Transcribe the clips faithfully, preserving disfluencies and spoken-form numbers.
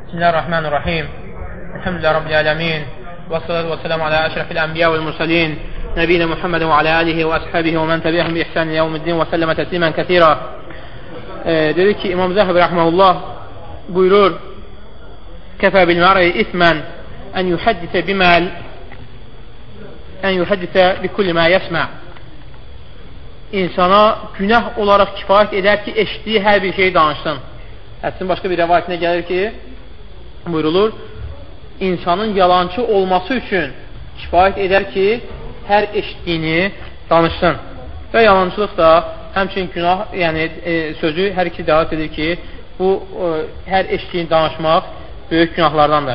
Bismillahirrahmanirrahim. Elhamdülillah Rabbil alemin. Və salatu və selamu alə əşrafil ənbiya vəl mursalin. Nəbiyyə Muhammed və alə alihi və əshabihi və mən təbiəhum bi ihsan ilə yevmiddin və səlləmə təslimən kəthira. E, dedik ki, İmam Zəhəbi rəhməhullah buyurur: Kəfə bil mər'i ismən ən yuhaddisə biməl ən yuhaddisə bi kulli mə yəsmə. İnsana günah olaraq kifayət edər ki, eşitdiyi hər bir şeyi danışsın. Hədisin başqa bir rəvayətində gəlir ki, buyurulur, insanın yalancı olması üçün kifayət edər ki, hər eşitdiyini danışsın. Və yalancılıq da həmçinin günah, yəni e, sözü hər iki dəlat edir ki, bu e, hər eşitdiyini danışmaq böyük günahlardandır.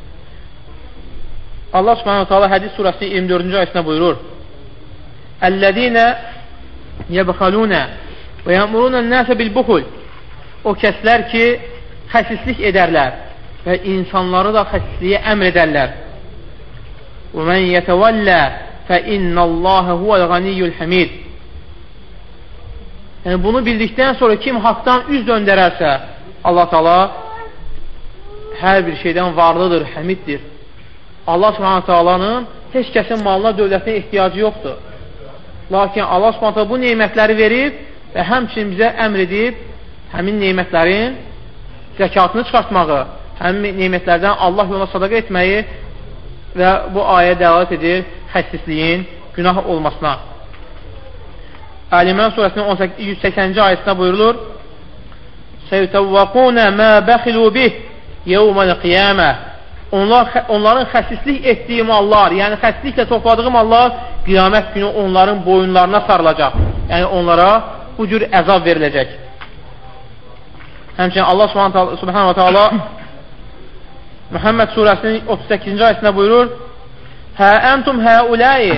Allah Subhanahu taala Hədid surəsinin iyirmi dördüncü ayəsində buyurur: "Əlləzīnə yəbxalunə və yəmurunən-nəsə bil-buxul." O kəslər ki, xəsislik edərlər və insanları da xəsisliyə əmr edərlər. Və mən yətəvəllə fə innəlləhə huvəl-ğaniyyul həmid. Yəni, bunu bildikdən sonra kim haqdan üz döndərərsə, Allah Teala hər bir şeydən varlıdır, həmiddir. Allah Subhanahu Taala'nın heç kəsin malına, dövlətinə ehtiyacı yoxdur. Lakin Allah Subhanahu Taala bu neymətləri verib və həmçinin bizə əmr edib, həmin neymətlərin zəkatını çıxartmağı, həmin neymətlərdən Allah yoluna sadaqa etməyi və bu ayə dəlalət edir xəsisliyin günah olmasına. Əl-İmran surəsinin yüz səksəninci ayəsində buyurulur: "Səyutəvvəqunə mə bəxilu bih yevməl-qiyamə." Onlar, onların xəsislik etdiyi mallar, yəni xəsisliklə topladığı mallar qiyamət günü onların boyunlarına sarılacaq. Yəni onlara bu cür əzab veriləcək. Həmçinin Allah Subhanahu Taala Muhammed surəsinin otuz səkkizinci ayəsində buyurur: "Hə entum haulai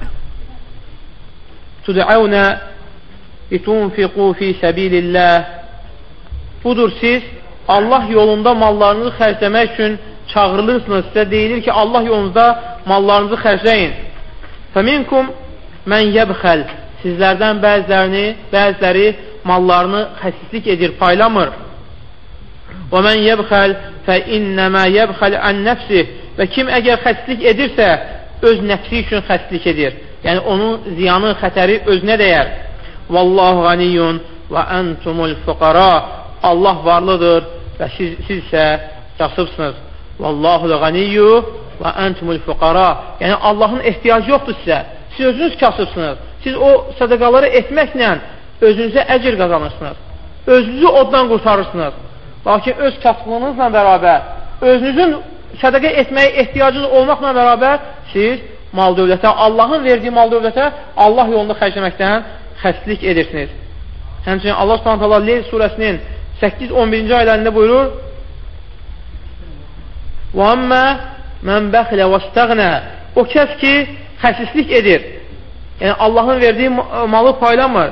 tud'auna litunfiqu fi sabilillah." Budur siz Allah yolunda mallarınızı xərcləmək üçün çağırılırsınız. Sizə deyilir ki, Allah yolunda mallarınızı xərcləyin. "Fəminkum men yebxal." Sizlərdən bəzilərini, bəziləri mallarını xəsislik edir, paylamır. Və mən yəbxəl fə innəmə yəbxəl ən nəfsih. Və kim əgər xəsislik edirsə, öz nəfsi üçün xəsislik edir. Yəni, onun ziyanı, xətəri özünə dəyər. Vallahu ganiyyun və entumul fuqara. Allah varlıdır və siz, siz isə kasıbsınız. Vallahu ganiyyu və entumul fuqara. Yəni, Allahın ehtiyacı yoxdur sizə. Siz özünüz kasıbsınız. Siz o sədaqaları etməklə özünüzə əcir qazanırsınız. Özünüzü oddan qurtarırsınız. Lakin öz kasıblığınızla bərabər, özünüzün sədaqə etməyə ehtiyacınız olmaqla bərabər, siz mal dövlətə, Allahın verdiyi mal dövlətə, Allah yolunda xərcləməkdən xəsislik edirsiniz. Həmçinin Allah Subhanahu taala Leyl surəsinin səkkiz on birinci ayələrində buyurur: "Və əmmə mən bəxilə və istəğnə." O kəs ki, xəsislik edir, yəni Allahın verdiyi malı paylamır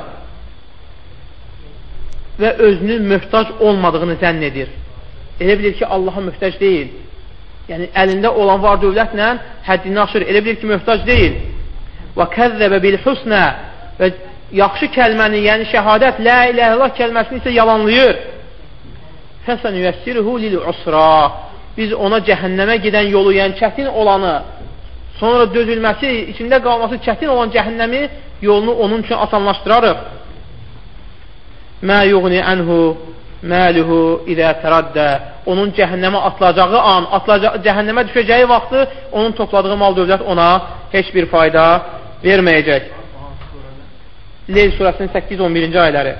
və özünün möhtac olmadığını zənn edir. Elə bilir ki, Allaha möhtac deyil. Yəni, əlində olan var dövlətlə həddini aşır. Elə bilir ki, möhtac deyil. Və kəzzəbə bil-husnə. Və yaxşı kəlməni, yəni şəhadət, la ilahe illallah kəlməsini isə yalanlayır. Fəsən yüəssirhu lil-usra. Biz ona cəhənnəmə gedən yolu, yəni çətin olanı, sonra dözülməsi, içində qalması çətin olan cəhənnəmi yolunu onun üçün asanlaşdırarıq. Mə yuğni ənhu məluhu idə tərəddə. Onun cəhənnəmə atılacağı an, atılacağı, cəhənnəmə düşəcəyi vaxtı onun topladığı mal dövlət ona heç bir fayda verməyəcək. Leyl surəsinin səkkiz on birinci ayələri.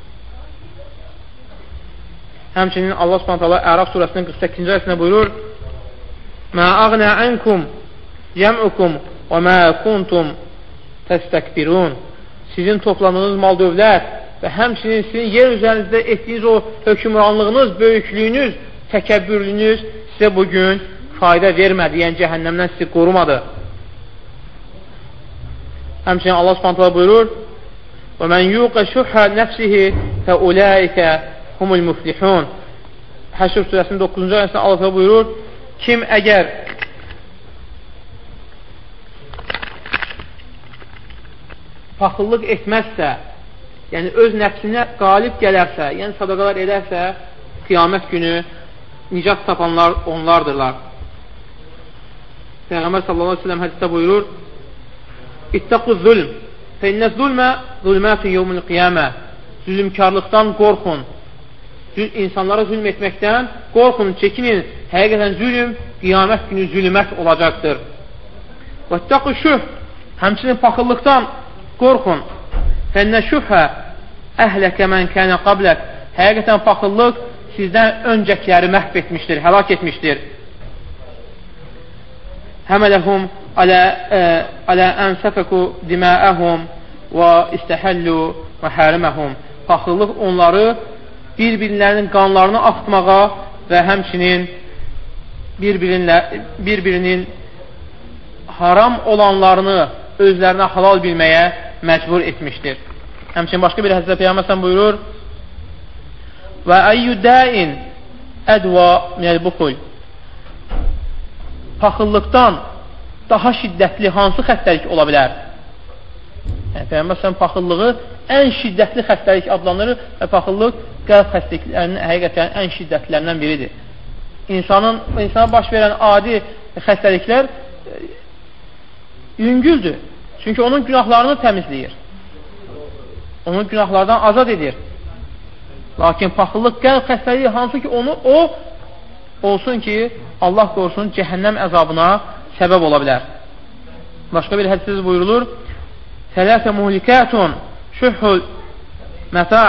Həmçinin Allah Subhanahu taala Ərəf surəsinin qırx səkkizinci ayəsində buyurur: "Mə əğnə ənkum cəm'ukum və mə kuntum təstəkbirun." Sizin topladığınız mal dövlət və həmçinin sizin yer üzərinizdə etdiyiniz o hökmranlığınız, böyüklüyünüz, təkəbbürlüyünüz sizə bugün fayda vermədi, yəni cəhənnəmdən sizi qorumadı. Həmçinin Allah Subhanahu taala buyurur: "Və men yuqa şuhha nefsihi fe ulaika humul muflihun." Həşr surəsinin doqquzuncu ayəsində Allah Teala buyurur: Kim əgər paxıllıq etməzsə, yəni öz nəfsinə qalib gələrsə, yəni sadaqalar edərsə, qiyamət günü nicat tapanlar onlardırlar. Peyğəmbər sallallahu aleyhi ve sellem hədisdə buyurur: İttəqu zulm, fə innə zulmə zulmətun yevmül qiyamə. Zülmkarlıqdan qorxun. İnsanlara zülm etməkdən qorxun, çəkinin. Həqiqətən zülm qiyamət günü zülmət olacaqdır. Vəttəqu şüh, həmçinin paxıllıqdan qorxun. Fənnə şühə əhləkə mən kənə qablək. Həqiqətən paxıllıq sizdən öncəkiləri məhv etmişdir, həlak etmişdir. Həmələhum alə, alə ənsəfəku diməəhum və istəhəllu və həriməhum. Paxıllıq onları bir-birlərinin qanlarını axıtmağa və həmçinin bir-birinin haram olanlarını özlərinə halal bilməyə məcbur etmişdir. Həmçinin başqa bir hədisdə Peyğəmbər buyurur: və əyyü dəin ədva minəl-buxul. Paxıllıqdan daha şiddətli hansı xəstəlik ola bilər? Yəni, Peyğəmbər paxıllığı ən şiddətli xəstəlik adlanır və paxıllıq qəlb xəstəliklərinin həqiqətən ən şiddətlilərindən biridir. İnsanın, insana baş verən adi xəstəliklər yüngüldür. Çünki onun günahlarını təmizləyir. Onun günahlardan azad edir. Lakin paxıllıq qəlb xəstəliyi hansı ki onu o olsun ki Allah qorusun cəhənnəm əzabına səbəb ola bilər. Başqa bir hədisdə buyurulur: Sələsə muhlikətun şühhül məta.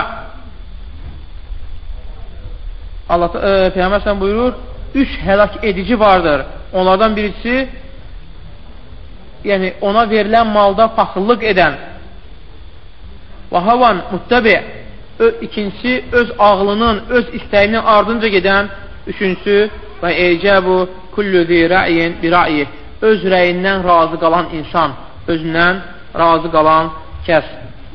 Allah e, Peyğəmbər buyurur: üç həlak edici vardır. Onlardan birisi yəni ona verilən malda paxıllıq edən. Və havan muttəbi. İkincisi öz ağlının, öz istəyinin ardınca gedən. Üçüncüsü və ecəbu kullu zi rəyin bi rəyi. Öz rəyindən razı qalan insan, özündən razı qalan kəs.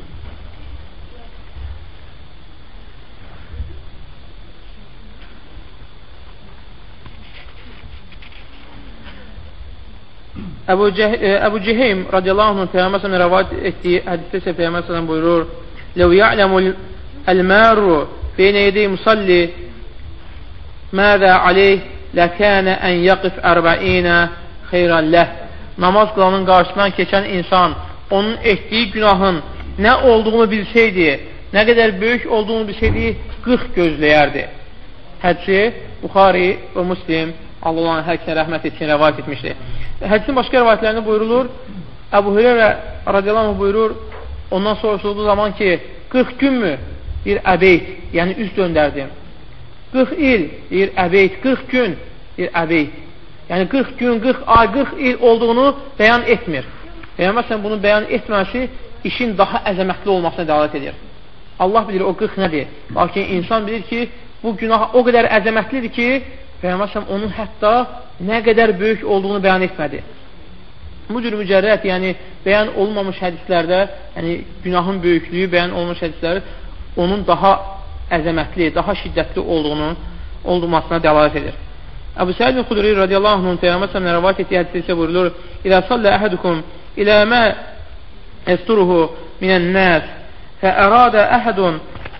Əbu, Ceh Əbu Ceheym radiyallahu anh Peyğəmbər s.ə.v rəvayət etdiyi hədisdə isə Peyğəmbər s.ə.v buyurur: Ləv ya'ləmul əl-məru beynə yedəy musalli məzə aleyh ləkənə ən yəqif ərbəinə xeyran ləh. Namaz qılanın qarşısından keçən insan onun etdiyi günahın nə olduğunu bilsəydi, nə qədər böyük olduğunu bilsəydi, qırx gözləyərdi. Hədisi Buxari və Müslim Allah olan hər kəsə rəhmət etsin, rəvayət etmişdir. Hədisin başqa rəvayətlərində buyurulur, Əbu Hüreyrə radiyallahu anh buyurur, ondan sonra sorulduğu zaman ki, qırx gün mü? Bir əbeyt, yəni üz döndərdim. qırx il, deyir əbeyt, qırx gün, deyir əbeyt. Yəni qırx gün, qırx ay, qırx il olduğunu bəyan etmir. Peyğəmbər sən bunu bəyan etməsi işin daha əzəmətli olmasına dəlalət edir. Allah bilir o qırx nədir. Lakin insan bilir ki, bu günah o qədər əzəmətlidir ki, Peyğəmbər sən onun hətta nə qədər böyük olduğunu bəyan etmədi. Bu cür mücərrət, yəni bəyan olmamış hədislərdə, yəni günahın böyüklüyü bəyan olmamış hədisləri onun daha əzəmətli, daha şiddətli olduğunu olmasına dəlalət edir. Əbu Səid Xudri radiyallahu anh Peyğəmbər s.ə.v rəvayət etdiyi hədisdə isə buyurulur: İlə sallə əhədukum ilə mə əsturuhu minən-nəs fəəradə əhədun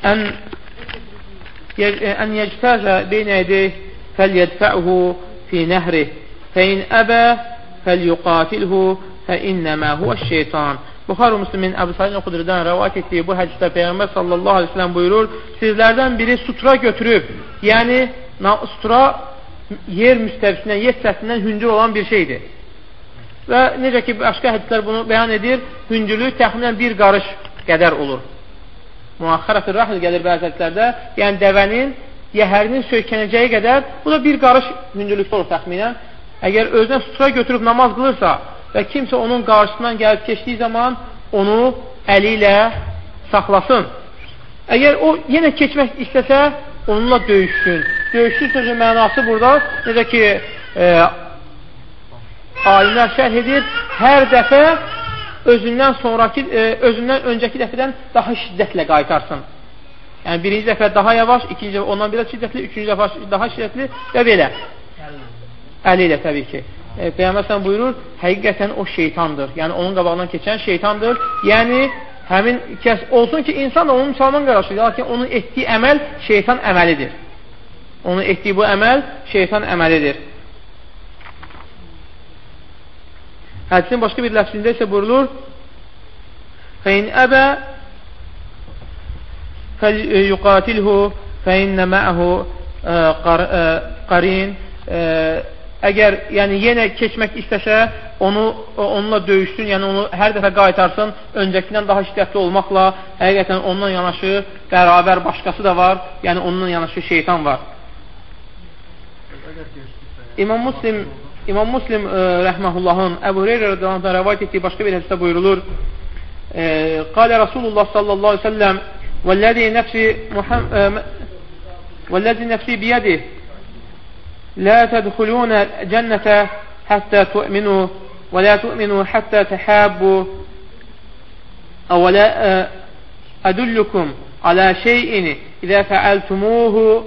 ən yəctəzə beynə edəyh fəlyədfə'hu fi nəhrih fəin əbə fəlyuqatilhu fəinnəmə huvəş-şeytan. Buxar Müslimin Əbu Səid Xudridən rəvayət etdiyi bu hədisdə Peyğəmbər sallallahu aleyhi ve sellem buyurur: sizlərdən biri sutura götürüb, yəni sutura yer müstəvisindən, yer səthindən hündür olan bir şeydir. Və necə ki, başqa hədislər bunu bəyan edir, hündürlüyü təxminən bir qarış qədər olur. Muaxxərət-ı rəhl gəlir bəzi hədislərdə, yəni dəvənin, yəhərinin söykənəcəyi qədər, bu da bir qarış hündürlükdə olur təxminən. Əgər özünə sutura götürüb namaz qılırsa və kimsə onun qarşısından gəlib keçdiyi zaman onu əli ilə saxlasın. Əgər o yenə keçmək istəsə, onunla döyüşsün. Döyüşsün sözün mənası burada, necə ki, e, alimlər şərh edir, hər dəfə özündən sonraki, e, özündən öncəki dəfədən daha şiddətlə qaytarsın. Yəni, birinci dəfə daha yavaş, ikinci dəfə ondan biraz şiddətli, üçüncü dəfə daha şiddətli və belə. Əli ilə təbii ki. E, Peyğəmbər sən buyurur, həqiqətən o şeytandır. Yəni, onun qabağından keçən şeytandır. Yəni, həmin kəs olsun ki, insan da onun müsəlman qarşıdır. Lakin onun etdiyi əməl şeytan əməlidir. Onun etdiyi bu əməl şeytan əməlidir. Hədisin başqa bir ləfsində isə buyurulur: فَاِنْ أَبَى فَلْيُقَاتِلْهُ فَاِنَّ مَعَهُ قَرِينَ Əgər yəni, yenə keçmək istəsə, onu, onunla döyüşsün, yəni onu hər dəfə qaytarsın, öncəkindən daha şiddətli olmaqla, həqiqətən onunla yanaşı bərabər başqası da var, yəni onunla yanaşı şeytan var. İmam Muslim, İmam Muslim e, rəhməhullahın Əbu Hüreyrə rəziyallahu anh rəvayət etdiyi başqa bir hədisdə buyurulur: Qalə Rasulullah sallallahu aleyhi ve sellem vəl-ləzi nəfsi vəl-ləzi nəfsi biyədih لا تدخلون الجنة حتى تؤمنوا ولا تؤمنوا حتى تحابوا أولا أدلكم على شيء إذا فعلتموه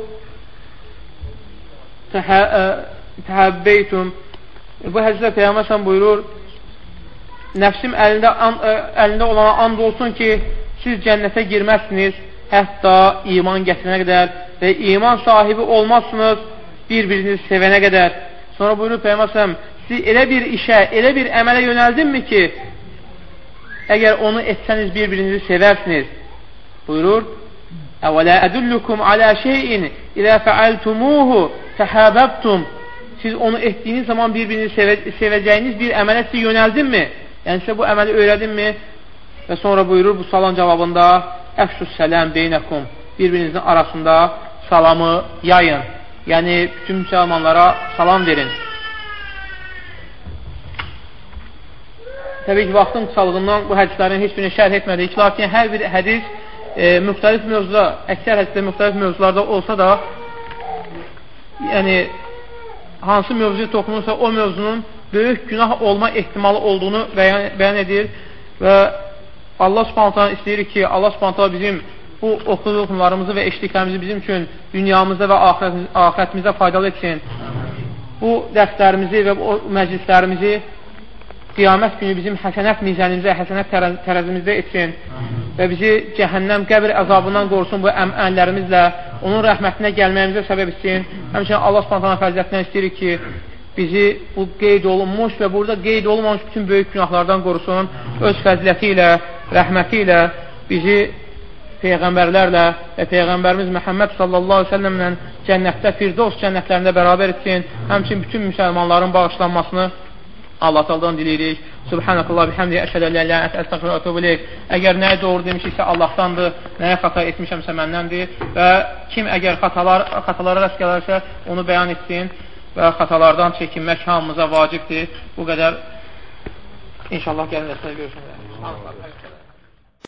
تحابيتم. Bu hədisdə Peyğəmbər sən buyurur: Nəfsim əlində, əlində olana and olsun ki, siz cənnətə girməzsiniz, hətta iman gətirənə qədər və iman sahibi olmazsınız bir-birinizi sevənə qədər. Sonra buyurur Peyğəmbər, siz elə bir işə, elə bir əmələ yönəldinmi ki, əgər onu etsəniz bir-birinizi sevərsiniz. Buyurur: Əvələ ədullukum alə şeyin ilə fəaltumuhu təhabəbtum. Siz onu etdiyiniz zaman bir-birinizi sevə sevəcəyiniz bir əmələ sizi yönəldinmi? Yəni sizə bu əməli öyrədinmi? Və sonra buyurur bu salam cavabında: Əfşus sələm beynəkum. Bir-birinizin arasında salamı yayın. Yəni, bütün müsəlmanlara salam verin. Təbii ki, vaxtın qısalığından bu hədislərin heç birini şərh etmədik. Lakin hər bir hədis e, müxtəlif mövzuda, əksər hədisdə müxtəlif mövzularda olsa da, yəni, hansı mövzuya toxunursa o mövzunun böyük günah olma ehtimalı olduğunu bəyan, bəyan edir və Allah Subhanahu istəyir ki, Allah Subhanahu bizim bu oxuduqlarımızı və eşitdiklərimizi bizim üçün dünyamızda və axirətimizdə faydalı etsin. Bu dərslərimizi və bu məclislərimizi qiyamət günü bizim həsənət mizənimizdə, həsənət tərəzimizdə etsin və bizi cəhənnəm, qəbir əzabından qorusun bu əməllərimizlə, onun rəhmətinə gəlməyimizə səbəb etsin. Həmçinin Allah Subhanahu fəziletindən istəyirik ki, bizi bu qeyd olunmuş və burada qeyd olunmamış bütün böyük günahlardan qorusun, öz fəziləti ilə, rəhməti ilə bizi Peyğəmbərlərlə və Peyğəmbərimiz Məhəmməd sallallahu aleyhi ve sellemlə cənnətdə, Firdovs cənnətlərində bərabər etsin. Həmçin bütün müsəlmanların bağışlanmasını Allah Taala'dan diləyirik. Subhanakallah bihamdi əşhədu an la ilaha illə ente estağfiruke və etûbü ileyk. Əgər nəyə doğru demişiksə Allahdandır, nəyə xəta etmişəmsə məndəndir və kim əgər xatalar, xatalara rast gələrsə onu bəyan etsin və xatalardan çəkinmək hamımıza vacibdir. Bu qədər. İnşallah gəlin dərsdə görüşürüz.